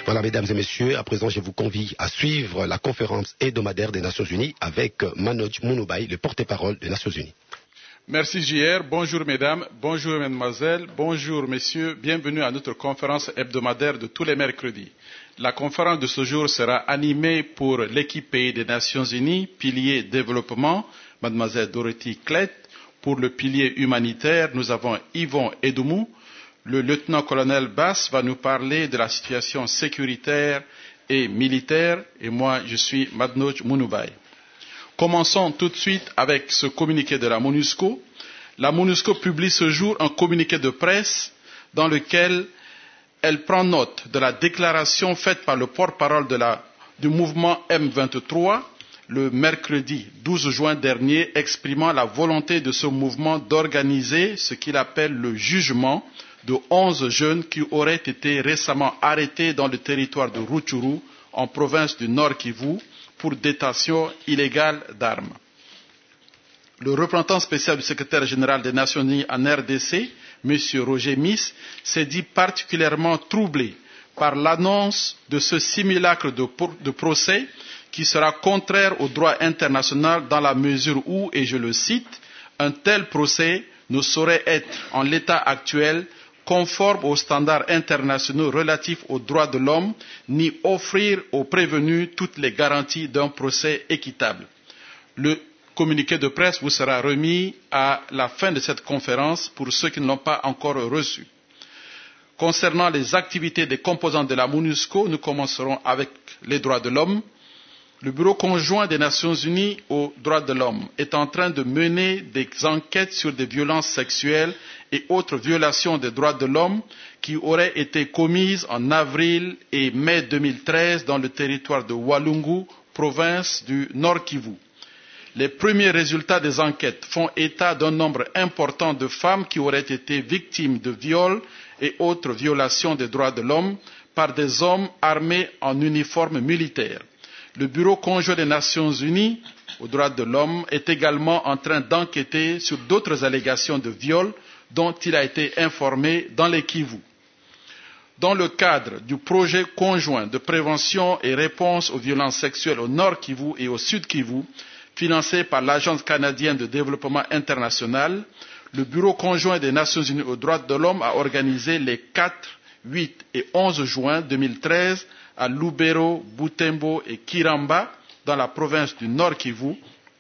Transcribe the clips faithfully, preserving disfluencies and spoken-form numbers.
Voilà, mesdames et messieurs, à présent, je vous convie à suivre la conférence hebdomadaire des Nations Unies avec Manoj Munubhai, le porte-parole des Nations Unies. Merci J R, bonjour mesdames, bonjour mesdemoiselles, bonjour messieurs, bienvenue à notre conférence hebdomadaire de tous les mercredis. La conférence de ce jour sera animée pour l'équipe pays des Nations Unies, pilier développement, mademoiselle Dorothy Klett. Pour le pilier humanitaire, nous avons Yvon Edoumou. Le lieutenant-colonel Bass va nous parler de la situation sécuritaire et militaire, et moi je suis Manoj Munubhai. Commençons tout de suite avec ce communiqué de la MONUSCO. La MONUSCO publie ce jour un communiqué de presse dans lequel elle prend note de la déclaration faite par le porte-parole de la, du mouvement M vingt-trois le mercredi douze juin dernier, exprimant la volonté de ce mouvement d'organiser ce qu'il appelle le jugement de onze jeunes qui auraient été récemment arrêtés dans le territoire de Rutshuru, en province du Nord Kivu, pour détention illégale d'armes. Le représentant spécial du secrétaire général des Nations Unies en R D C, M. Roger Miss, s'est dit particulièrement troublé par l'annonce de ce simulacre de, de procès qui sera contraire au droit international dans la mesure où, et je le cite, un tel procès ne saurait être, en l'état actuel, conforme aux standards internationaux relatifs aux droits de l'homme, ni offrir aux prévenus toutes les garanties d'un procès équitable. Le communiqué de presse vous sera remis à la fin de cette conférence pour ceux qui ne l'ont pas encore reçu. Concernant les activités des composants de la MONUSCO, nous commencerons avec les droits de l'homme. Le Bureau conjoint des Nations Unies aux droits de l'homme est en train de mener des enquêtes sur des violences sexuelles et autres violations des droits de l'homme qui auraient été commises en avril et mai deux mille treize dans le territoire de Walungu, province du Nord Kivu. Les premiers résultats des enquêtes font état d'un nombre important de femmes qui auraient été victimes de viols et autres violations des droits de l'homme par des hommes armés en uniforme militaire. Le Bureau conjoint des Nations Unies aux droits de l'homme est également en train d'enquêter sur d'autres allégations de viol dont il a été informé dans les Kivu. Dans le cadre du projet conjoint de prévention et réponse aux violences sexuelles au Nord Kivu et au Sud Kivu, financé par l'Agence canadienne de développement international, le Bureau conjoint des Nations Unies aux droits de l'homme a organisé les quatre, huit et onze juin deux mille treize à Lubero, Butembo et Kiramba, dans la province du Nord Kivu,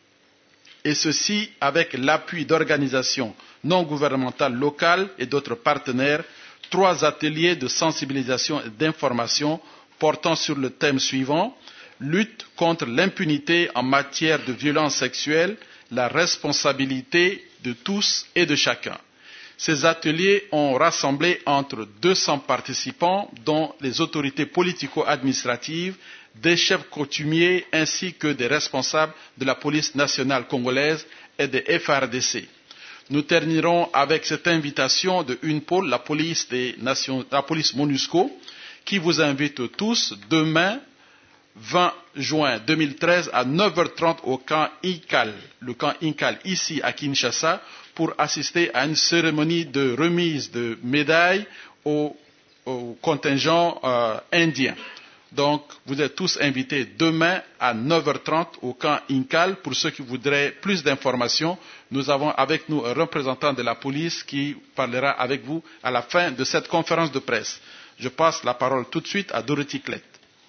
et ceci avec l'appui d'organisations non gouvernementales locales et d'autres partenaires, trois ateliers de sensibilisation et d'information portant sur le thème suivant: lutte contre l'impunité en matière de violences sexuelles, la responsabilité de tous et de chacun. Ces ateliers ont rassemblé entre deux cents participants, dont les autorités politico-administratives, des chefs coutumiers ainsi que des responsables de la police nationale congolaise et des F A R D C. Nous terminerons avec cette invitation de UNPOL, la police, des Nations, la police MONUSCO, qui vous invite tous demain, vingt juin deux mille treize, à neuf heures trente au camp Inkal, le camp Inkal ici à Kinshasa, pour assister à une cérémonie de remise de médailles au, au contingent euh, indien. Donc, vous êtes tous invités demain à neuf heures trente au camp Inkal. Pour ceux qui voudraient plus d'informations, nous avons avec nous un représentant de la police qui parlera avec vous à la fin de cette conférence de presse. Je passe la parole tout de suite à Dorothy Klett.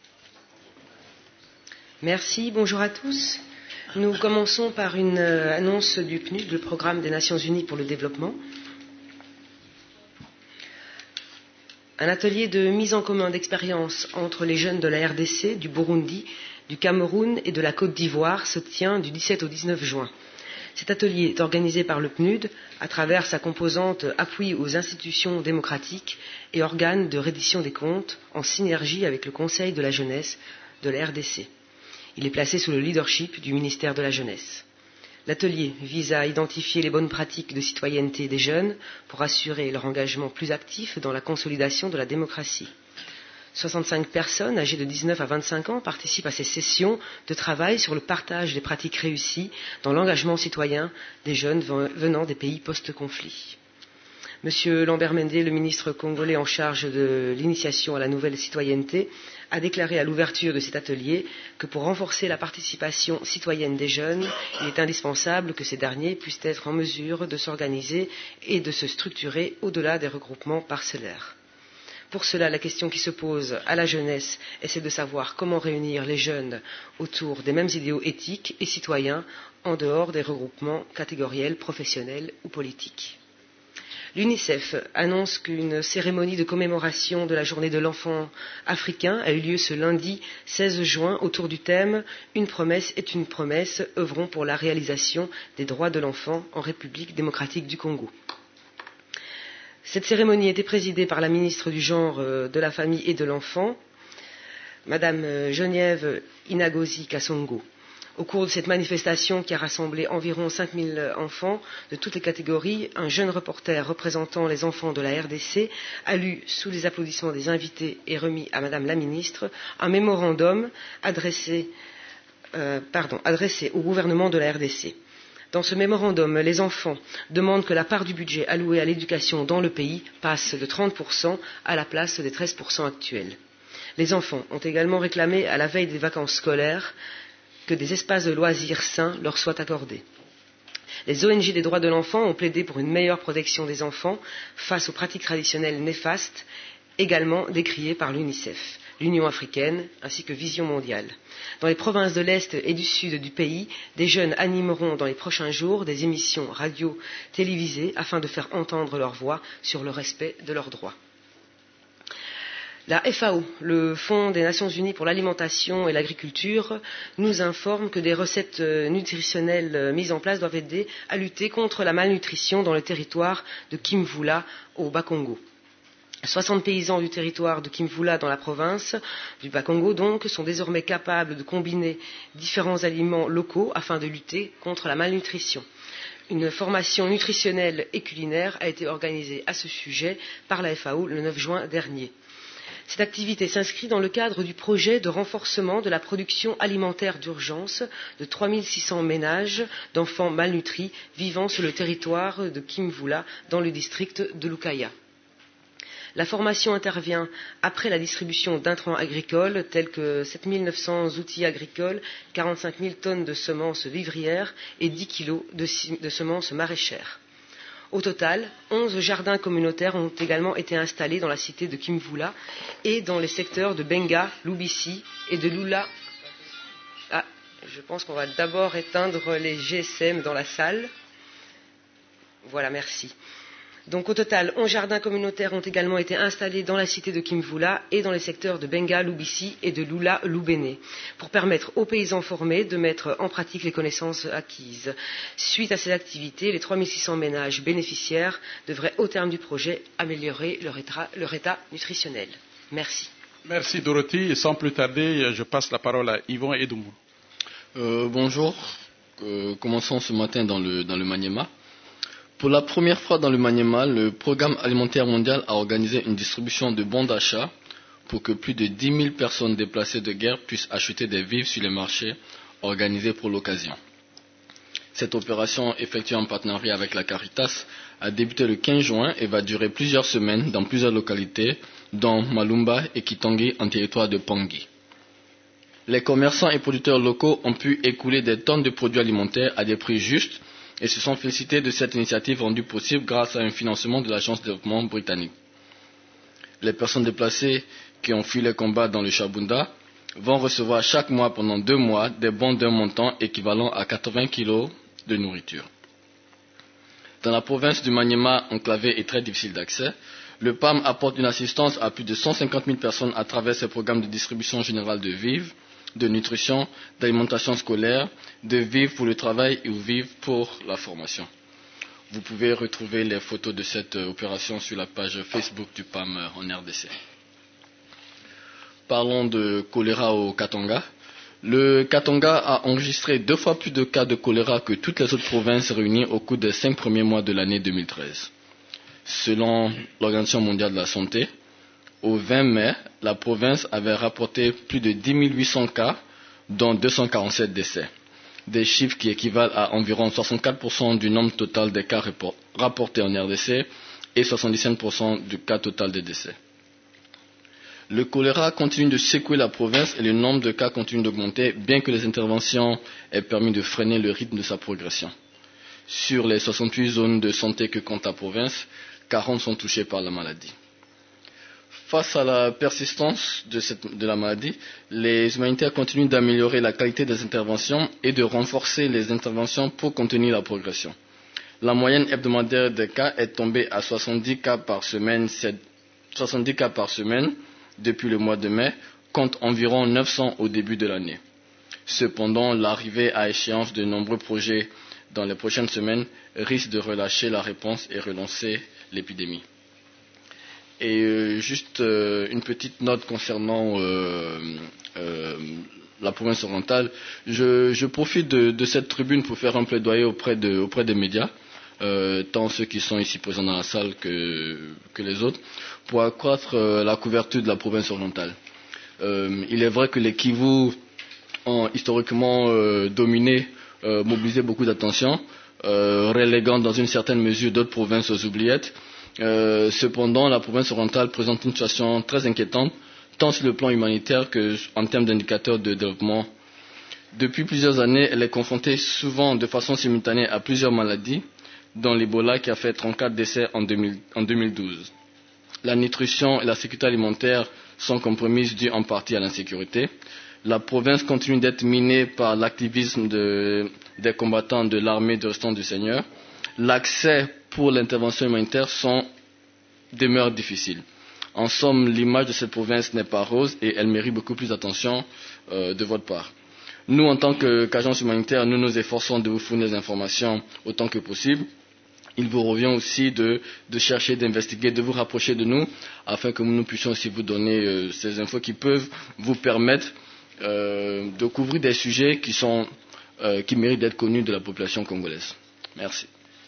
Merci, bonjour à tous. Nous commençons par une euh, annonce du P N U D, le Programme des Nations Unies pour le développement. Un atelier de mise en commun d'expériences entre les jeunes de la R D C, du Burundi, du Cameroun et de la Côte d'Ivoire se tient du dix-sept au dix-neuf juin. Cet atelier est organisé par le P N U D à travers sa composante appui aux institutions démocratiques et organes de reddition des comptes en synergie avec le Conseil de la jeunesse de la R D C. Il est placé sous le leadership du ministère de la Jeunesse. L'atelier vise à identifier les bonnes pratiques de citoyenneté des jeunes pour assurer leur engagement plus actif dans la consolidation de la démocratie. soixante-cinq personnes âgées de dix-neuf à vingt-cinq ans participent à ces sessions de travail sur le partage des pratiques réussies dans l'engagement citoyen des jeunes venant des pays post-conflit. Monsieur Lambert Mende, le ministre congolais en charge de l'initiation à la nouvelle citoyenneté, a déclaré à l'ouverture de cet atelier que pour renforcer la participation citoyenne des jeunes, il est indispensable que ces derniers puissent être en mesure de s'organiser et de se structurer au-delà des regroupements parcellaires. Pour cela, la question qui se pose à la jeunesse est celle de savoir comment réunir les jeunes autour des mêmes idéaux éthiques et citoyens en dehors des regroupements catégoriels, professionnels ou politiques. L'UNICEF annonce qu'une cérémonie de commémoration de la journée de l'enfant africain a eu lieu ce lundi seize juin autour du thème « Une promesse est une promesse, œuvrons pour la réalisation des droits de l'enfant en République démocratique du Congo ». Cette cérémonie était présidée par la ministre du Genre, de la Famille et de l'Enfant, Madame Geneviève Inagozi Kasongo. Au cours de cette manifestation qui a rassemblé environ cinq mille enfants de toutes les catégories, un jeune reporter représentant les enfants de la R D C a lu, sous les applaudissements des invités et remis à Madame la ministre, un mémorandum adressé, euh, pardon, adressé au gouvernement de la R D C. Dans ce mémorandum, les enfants demandent que la part du budget alloué à l'éducation dans le pays passe de trente pour cent à la place des treize pour cent actuels. Les enfants ont également réclamé, à la veille des vacances scolaires, que des espaces de loisirs sains leur soient accordés. Les O N G des droits de l'enfant ont plaidé pour une meilleure protection des enfants face aux pratiques traditionnelles néfastes, également décriées par l'UNICEF, l'Union africaine ainsi que Vision mondiale. Dans les provinces de l'Est et du Sud du pays, des jeunes animeront dans les prochains jours des émissions radio-télévisées afin de faire entendre leur voix sur le respect de leurs droits. La F A O, le Fonds des Nations Unies pour l'alimentation et l'agriculture, nous informe que des recettes nutritionnelles mises en place doivent aider à lutter contre la malnutrition dans le territoire de Kimvula au Bas-Congo. soixante paysans du territoire de Kimvula dans la province du Bas-Congo donc sont désormais capables de combiner différents aliments locaux afin de lutter contre la malnutrition. Une formation nutritionnelle et culinaire a été organisée à ce sujet par la F A O le neuf juin dernier. Cette activité s'inscrit dans le cadre du projet de renforcement de la production alimentaire d'urgence de trois mille six cents ménages d'enfants malnutris vivant sur le territoire de Kimvula dans le district de Lukaya. La formation intervient après la distribution d'intrants agricoles tels que sept mille neuf cents outils agricoles, quarante-cinq mille tonnes de semences vivrières et dix kilos de, de semences maraîchères. Au total, onze jardins communautaires ont également été installés dans la cité de Kimvula et dans les secteurs de Benga, Lubisi et de Lula. Ah, je pense qu'on va d'abord éteindre les G S M dans la salle. Voilà, merci. Donc au total, onze jardins communautaires ont également été installés dans la cité de Kimvula et dans les secteurs de Benga, Lubisi et de Lula Lubene pour permettre aux paysans formés de mettre en pratique les connaissances acquises. Suite à ces activités, les trois mille six cents ménages bénéficiaires devraient au terme du projet améliorer leur état, leur état nutritionnel. Merci. Merci Dorothy. Et sans plus tarder, je passe la parole à Yvon Edoumou. Euh, bonjour. Euh, commençons ce matin dans le, dans le Maniema. Pour la première fois dans le Maniema, le Programme alimentaire mondial a organisé une distribution de bons d'achat pour que plus de dix mille personnes déplacées de guerre puissent acheter des vivres sur les marchés organisés pour l'occasion. Cette opération, effectuée en partenariat avec la Caritas, a débuté le quinze juin et va durer plusieurs semaines dans plusieurs localités, dont Malumba et Kitongi en territoire de Pangui. Les commerçants et producteurs locaux ont pu écouler des tonnes de produits alimentaires à des prix justes et se sont félicités de cette initiative rendue possible grâce à un financement de l'Agence de développement britannique. Les personnes déplacées qui ont fui les combats dans le Chabunda vont recevoir chaque mois pendant deux mois des bons d'un montant équivalent à quatre-vingts kilos de nourriture. Dans la province du Maniema, enclavée et très difficile d'accès, le P A M apporte une assistance à plus de cent cinquante mille personnes à travers ses programmes de distribution générale de vivres, de nutrition, d'alimentation scolaire, de vivres pour le travail ou vivres pour la formation. Vous pouvez retrouver les photos de cette opération sur la page Facebook du P A M en R D C. Parlons de choléra au Katanga. Le Katanga a enregistré deux fois plus de cas de choléra que toutes les autres provinces réunies au cours des cinq premiers mois de l'année deux mille treize. Selon l'Organisation mondiale de la santé, au vingt mai, la province avait rapporté plus de dix mille huit cents cas, dont deux cent quarante-sept décès. Des chiffres qui équivalent à environ soixante-quatre pour cent du nombre total des cas rapportés en R D C et soixante-dix-sept pour cent du cas total de décès. Le choléra continue de secouer la province et le nombre de cas continue d'augmenter, bien que les interventions aient permis de freiner le rythme de sa progression. Sur les soixante-huit zones de santé que compte la province, quarante sont touchées par la maladie. Face à la persistance de, cette, de la maladie, les humanitaires continuent d'améliorer la qualité des interventions et de renforcer les interventions pour contenir la progression. La moyenne hebdomadaire des cas est tombée à soixante-dix cas par semaine, soixante-dix cas par semaine depuis le mois de mai, contre environ neuf cents au début de l'année. Cependant, l'arrivée à échéance de nombreux projets dans les prochaines semaines risque de relâcher la réponse et relancer l'épidémie. Et euh, juste euh, une petite note concernant euh, euh, la province orientale. Je, je profite de, de cette tribune pour faire un plaidoyer auprès, de, auprès des médias, euh, tant ceux qui sont ici présents dans la salle que, que les autres, pour accroître euh, la couverture de la province orientale. Euh, il est vrai que les Kivu ont historiquement euh, dominé, euh, mobilisé beaucoup d'attention, euh, reléguant dans une certaine mesure d'autres provinces aux oubliettes. Euh, cependant, la province orientale présente une situation très inquiétante, tant sur le plan humanitaire qu'en termes d'indicateurs de développement. Depuis plusieurs années, elle est confrontée souvent de façon simultanée à plusieurs maladies, dont l'Ebola qui a fait trente-quatre décès en, deux mille, en deux mille douze. La nutrition et la sécurité alimentaire sont compromises dues en partie à l'insécurité. La province continue d'être minée par l'activisme de, des combattants de l'armée de résistance du Seigneur. L'accès pour l'intervention humanitaire sont, demeure difficile. En somme, l'image de cette province n'est pas rose et elle mérite beaucoup plus d'attention euh, de votre part. Nous, en tant qu'agence humanitaire, nous nous efforçons de vous fournir des informations autant que possible. Il vous revient aussi de, de chercher, d'investiguer, de vous rapprocher de nous, afin que nous puissions aussi vous donner euh, ces infos qui peuvent vous permettre euh, de couvrir des sujets qui, sont, euh, qui méritent d'être connus de la population congolaise. Merci.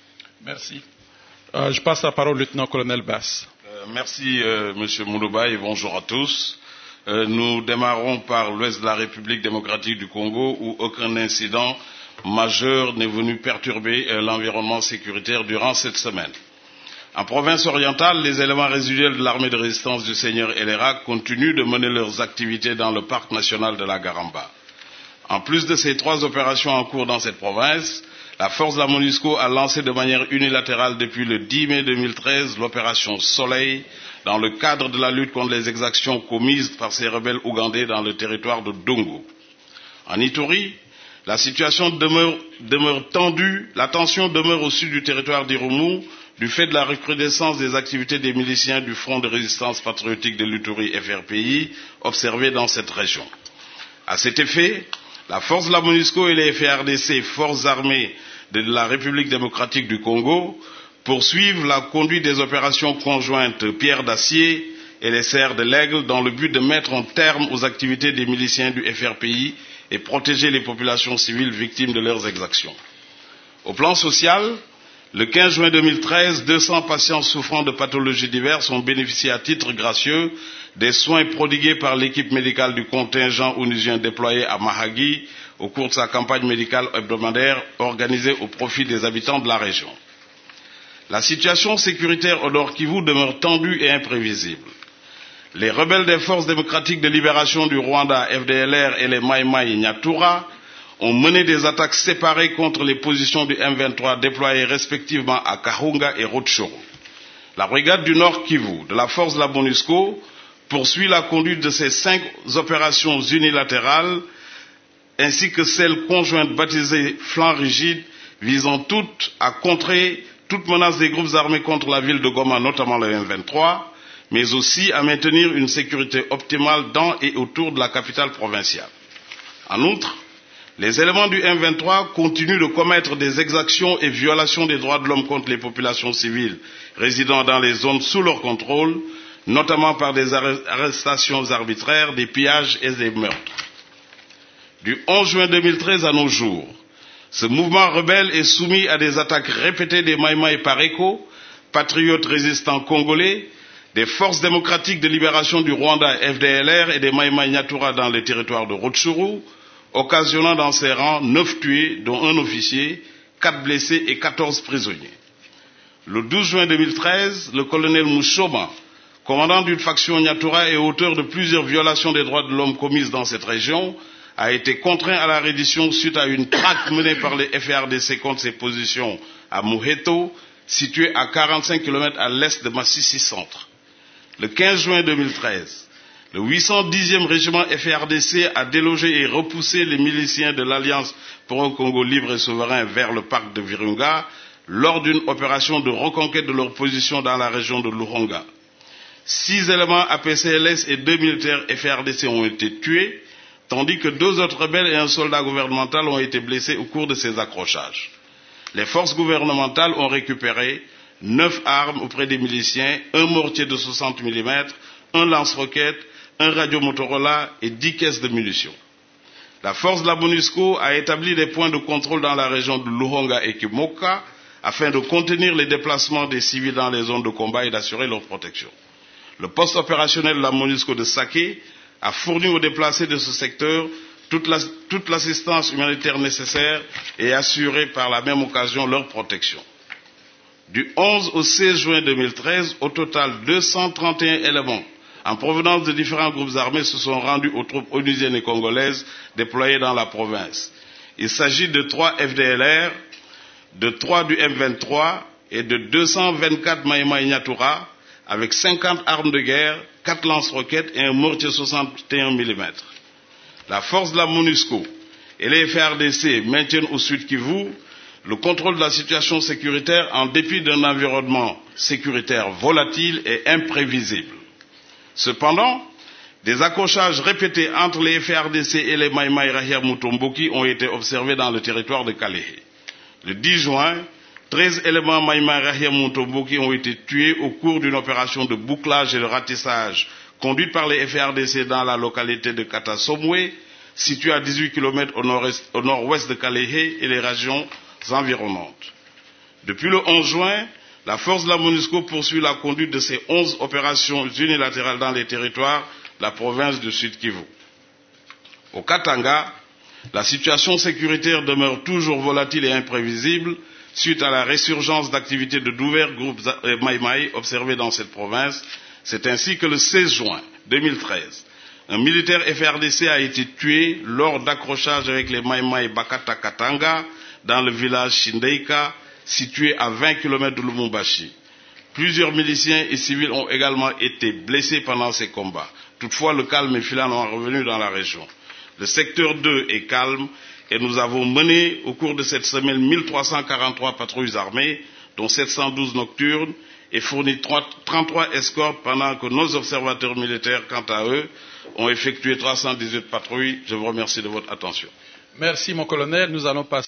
Merci. Euh, je passe la parole au lieutenant-colonel Bass. Euh, merci, euh, Monsieur Moulouba, et bonjour à tous. Euh, nous démarrons par l'ouest de la République démocratique du Congo, où aucun incident majeur n'est venu perturber euh, l'environnement sécuritaire durant cette semaine. En province orientale, les éléments résiduels de l'armée de résistance du Seigneur et L R A continuent de mener leurs activités dans le parc national de la Garamba. En plus de ces trois opérations en cours dans cette province, la force de la MONUSCO a lancé de manière unilatérale depuis le dix mai deux mille treize l'opération Soleil dans le cadre de la lutte contre les exactions commises par ces rebelles ougandais dans le territoire de Dongo. En Ituri, la situation demeure, demeure tendue, la tension demeure au sud du territoire d'Irumu du fait de la recrudescence des activités des miliciens du Front de résistance patriotique de l'Ituri F R P I observées dans cette région. À cet effet, la force de la MONUSCO et les F A R D C, forces armées de la République démocratique du Congo, poursuivent la conduite des opérations conjointes Pierre d'Acier et les Serres de l'Aigle dans le but de mettre un terme aux activités des miliciens du F R P I et protéger les populations civiles victimes de leurs exactions. Au plan social, le quinze juin deux mille treize, deux cents patients souffrant de pathologies diverses ont bénéficié à titre gracieux des soins prodigués par l'équipe médicale du contingent onusien déployé à Mahagi au cours de sa campagne médicale hebdomadaire organisée au profit des habitants de la région. La situation sécuritaire au Nord Kivu demeure tendue et imprévisible. Les rebelles des forces démocratiques de libération du Rwanda, F D L R et les Mai Mai Nyatura ont mené des attaques séparées contre les positions du M vingt-trois déployées respectivement à Kahunga et Rutshuru. La brigade du Nord Kivu de la force de la MONUSCO poursuit la conduite de ces cinq opérations unilatérales ainsi que celles conjointes baptisées flancs rigides visant toutes à contrer toute menace des groupes armés contre la ville de Goma, notamment le M vingt-trois, mais aussi à maintenir une sécurité optimale dans et autour de la capitale provinciale. En outre, les éléments du M vingt-trois continuent de commettre des exactions et violations des droits de l'homme contre les populations civiles résidant dans les zones sous leur contrôle, notamment par des arrestations arbitraires, des pillages et des meurtres. Du onze juin deux mille treize à nos jours, ce mouvement rebelle est soumis à des attaques répétées des Mai Mai Pareko, patriotes résistants congolais, des forces démocratiques de libération du Rwanda F D L R et des Mai Mai Nyatura dans le territoire de Rutshuru, occasionnant dans ses rangs neuf tués, dont un officier, quatre blessés et quatorze prisonniers. Le douze juin deux mille treize, le colonel Mouchoma, commandant d'une faction Nyatura et auteur de plusieurs violations des droits de l'homme commises dans cette région, a été contraint à la reddition suite à une traque menée par les F A R D C contre ses positions à Muheto, situé à quarante-cinq kilomètres à l'est de Massissi Centre. Le quinze juin deux mille treize, le huit cent dixième régiment F A R D C a délogé et repoussé les miliciens de l'Alliance pour un Congo libre et souverain vers le parc de Virunga lors d'une opération de reconquête de leur position dans la région de Luhonga. Six éléments A P C L S et deux militaires F A R D C ont été tués, tandis que deux autres rebelles et un soldat gouvernemental ont été blessés au cours de ces accrochages. Les forces gouvernementales ont récupéré neuf armes auprès des miliciens, un mortier de soixante millimètres, un lance-roquettes, un radio Motorola et dix caisses de munitions. La force de la MONUSCO a établi des points de contrôle dans la région de Luhonga et Kimoka afin de contenir les déplacements des civils dans les zones de combat et d'assurer leur protection. Le poste opérationnel de la MONUSCO de Saké a fourni aux déplacés de ce secteur toute, la, toute l'assistance humanitaire nécessaire et assuré par la même occasion leur protection. Du onze au seize juin deux mille treize, au total deux cent trente et un éléments en provenance de différents groupes armés se sont rendus aux troupes onusiennes et congolaises déployées dans la province. Il s'agit de trois F D L R, de trois du M vingt-trois et de deux cent vingt-quatre Maïmaï Nyatura avec cinquante armes de guerre, quatre lance-roquettes et un mortier soixante et un millimètres. La force de la MONUSCO et les F A R D C maintiennent au Sud Kivu le contrôle de la situation sécuritaire en dépit d'un environnement sécuritaire volatile et imprévisible. Cependant, des accrochages répétés entre les F A R D C et les Maïmaï Rahia Mutomboki ont été observés dans le territoire de Kalehe. Le dix juin, treize éléments Maïmaï Rahia Mutomboki ont été tués au cours d'une opération de bouclage et de ratissage conduite par les F A R D C dans la localité de Katasomwe, située à dix-huit kilomètres au nord-est, au nord-ouest de Kalehe et les régions environnantes. Depuis le onze juin, la force de la MONUSCO poursuit la conduite de ces onze opérations unilatérales dans les territoires de la province du Sud Kivu. Au Katanga, la situation sécuritaire demeure toujours volatile et imprévisible suite à la résurgence d'activités de divers groupes Maïmaï observés dans cette province. C'est ainsi que le seize juin deux mille treize, un militaire F A R D C a été tué lors d'accrochages avec les Maïmaï Bakata Katanga dans le village Shindeika, situé à vingt kilomètres de Lubumbashi. Plusieurs miliciens et civils ont également été blessés pendant ces combats. Toutefois, le calme est finalement revenu dans la région. Le secteur deux est calme et nous avons mené au cours de cette semaine mille trois cent quarante-trois patrouilles armées, dont sept cent douze nocturnes, et fourni trente-trois escortes pendant que nos observateurs militaires, quant à eux, ont effectué trois cent dix-huit patrouilles. Je vous remercie de votre attention. Merci mon colonel. Nous allons passer